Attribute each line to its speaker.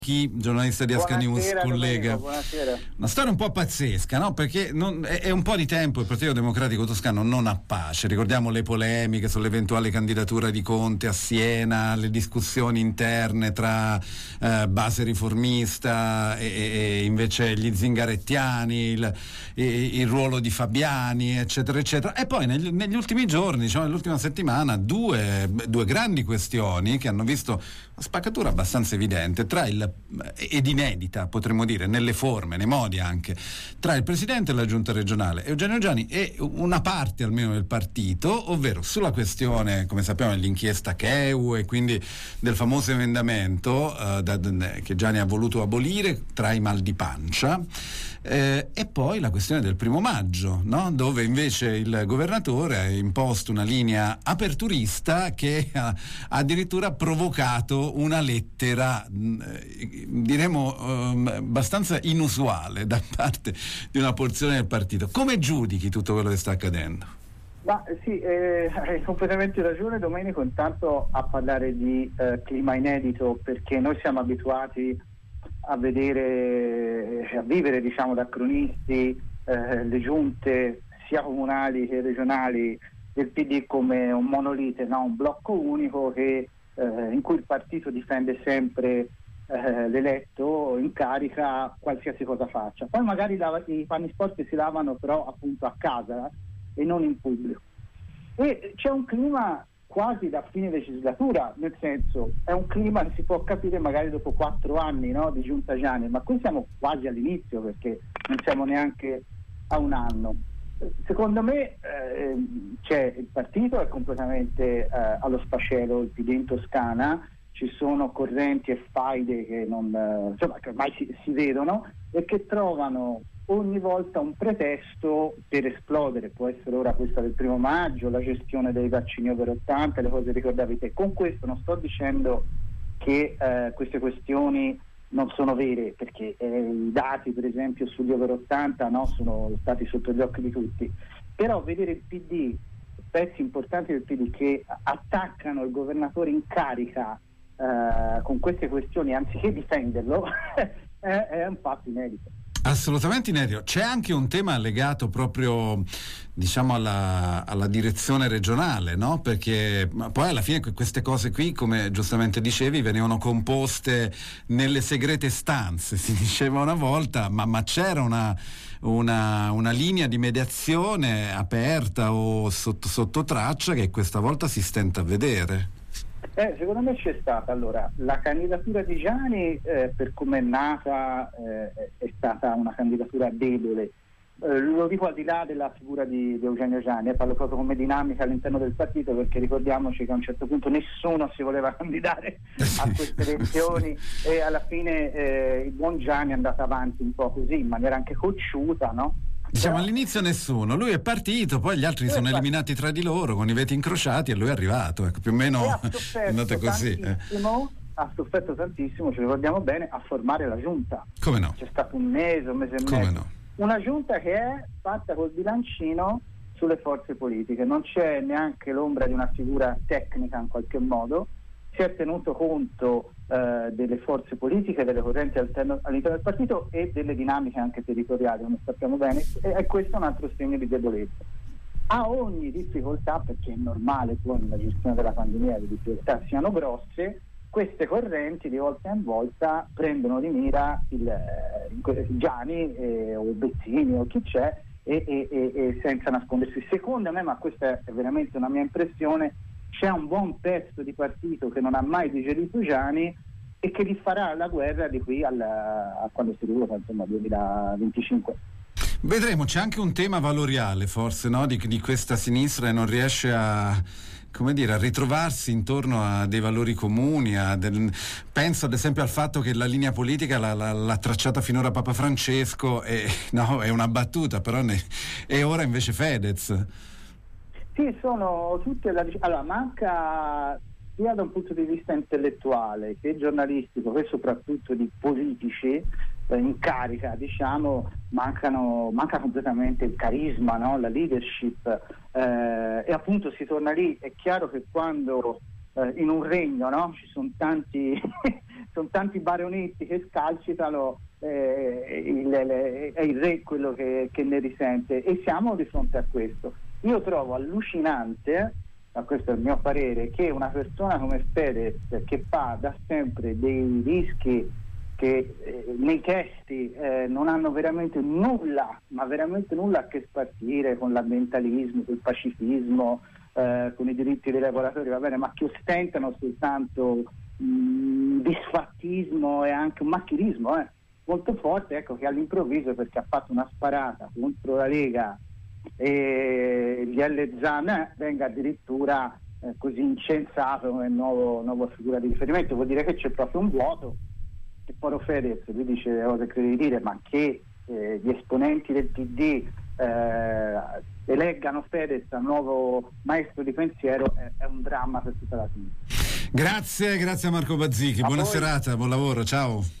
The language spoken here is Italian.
Speaker 1: Giornalista di Asca News, collega.
Speaker 2: Buonasera.
Speaker 1: Una storia un po' pazzesca, no? Perché è un po' di tempo il Partito Democratico Toscano non ha pace. Ricordiamo le polemiche sull'eventuale candidatura di Conte a Siena, le discussioni interne tra base riformista e invece gli zingarettiani, il ruolo di Fabiani, eccetera, eccetera. E poi negli ultimi giorni, diciamo nell'ultima settimana, due grandi questioni che hanno visto una spaccatura abbastanza evidente ed inedita, potremmo dire, nelle forme, nei modi anche, tra il Presidente della Giunta regionale Eugenio Giani e una parte almeno del partito, ovvero sulla questione, come sappiamo, dell'inchiesta Cheu e quindi del famoso emendamento che Giani ha voluto abolire tra i mal di pancia, e poi la questione del 1° maggio, no? Dove invece il governatore ha imposto una linea aperturista che ha addirittura provocato una lettera diremo abbastanza inusuale da parte di una porzione del partito. Come giudichi tutto quello che sta accadendo?
Speaker 2: Ma sì, hai completamente ragione, Domenico, intanto a parlare di clima inedito, perché noi siamo abituati a vivere, diciamo, da cronisti, le giunte sia comunali che regionali del PD come un monolite, no? Un blocco unico in cui il partito difende sempre l'eletto in carica qualsiasi cosa faccia. Poi magari i panni sporchi si lavano però appunto a casa e non in pubblico. E c'è un clima quasi da fine legislatura, nel senso, è un clima che si può capire magari dopo 4 anni, no, di Giunta Giani, ma qui siamo quasi all'inizio, perché non siamo neanche a un anno. Secondo me il partito è completamente allo sfascello, il PD in Toscana, ci sono correnti e faide che che ormai si vedono e che trovano ogni volta un pretesto per esplodere. Può essere ora questa del 1° maggio, la gestione dei vaccini over 80, le cose ricordavi te. Con questo non sto dicendo che queste questioni non sono vere, perché i dati per esempio sugli over 80 sono stati sotto gli occhi di tutti, però vedere il PD, pezzi importanti del PD che attaccano il governatore in carica con queste questioni anziché difenderlo è un fatto inedito.
Speaker 1: Assolutamente inedito. C'è anche un tema legato proprio, diciamo, alla direzione regionale, no? Perché poi alla fine queste cose qui, come giustamente dicevi, venivano composte nelle segrete stanze, si diceva una volta, ma c'era una linea di mediazione aperta o sotto traccia che questa volta si stenta a vedere.
Speaker 2: Secondo me c'è stata. Allora, la candidatura di Giani, per come è nata, è stata una candidatura debole. Lo dico al di là della figura di Eugenio Giani, parlo proprio come dinamica all'interno del partito, perché ricordiamoci che a un certo punto nessuno si voleva candidare a queste elezioni e alla fine il buon Giani è andato avanti un po' così, in maniera anche cocciuta, no?
Speaker 1: Diciamo all'inizio nessuno, lui è partito, poi gli altri sono eliminati tra di loro con i veti incrociati e lui è arrivato, ecco, più o meno è andata così.
Speaker 2: Ha sofferto tantissimo, ci ricordiamo bene, a formare la giunta.
Speaker 1: Come no?
Speaker 2: C'è stato un mese e mezzo.
Speaker 1: No?
Speaker 2: Una giunta che è fatta col bilancino sulle forze politiche, non c'è neanche l'ombra di una figura tecnica in qualche modo, si è tenuto conto delle forze politiche, delle correnti all'interno del partito e delle dinamiche anche territoriali, come sappiamo bene, e questo è un altro segno di debolezza. A ogni difficoltà, perché è normale poi nella gestione della pandemia le difficoltà siano grosse, queste correnti di volta in volta prendono di mira il Giani o Bezzini o chi c'è e senza nascondersi. Secondo me, ma questa è veramente una mia impressione, c'è un buon pezzo di partito che non ha mai digerito Giani e che gli farà la guerra di qui a quando si vota, insomma, 2025.
Speaker 1: Vedremo. C'è anche un tema valoriale forse, no? di questa sinistra e non riesce a ritrovarsi intorno a dei valori comuni, penso ad esempio al fatto che la linea politica l'ha tracciata finora Papa Francesco è una battuta, però e ora invece Fedez.
Speaker 2: Sì, sono tutte allora manca sia da un punto di vista intellettuale che giornalistico che soprattutto di politici in carica, diciamo, manca completamente il carisma, no? La leadership, e appunto si torna lì. È chiaro che quando in un regno, no, ci sono tanti sono tanti baronetti che scalcitano, è il re quello che ne risente, e siamo di fronte a questo. Io trovo allucinante, ma questo è il mio parere, che una persona come Fedez, che fa da sempre dei rischi che nei testi non hanno veramente nulla, ma veramente nulla a che spartire con l'ambientalismo, con il pacifismo, con i diritti dei lavoratori, va bene, ma che ostentano soltanto disfattismo e anche un macchilismo molto forte, ecco, che all'improvviso, perché ha fatto una sparata contro la Lega e gli Zan, venga addirittura così incensato come nuova figura di riferimento. Vuol dire che c'è proprio un vuoto. E poi Fedez, lui dice le cose che crede di dire, ma che gli esponenti del PD eleggano Fedez a nuovo maestro di pensiero è un dramma per tutta la sinistra.
Speaker 1: Grazie a Marco Bazzichi, buona serata, buon lavoro, ciao.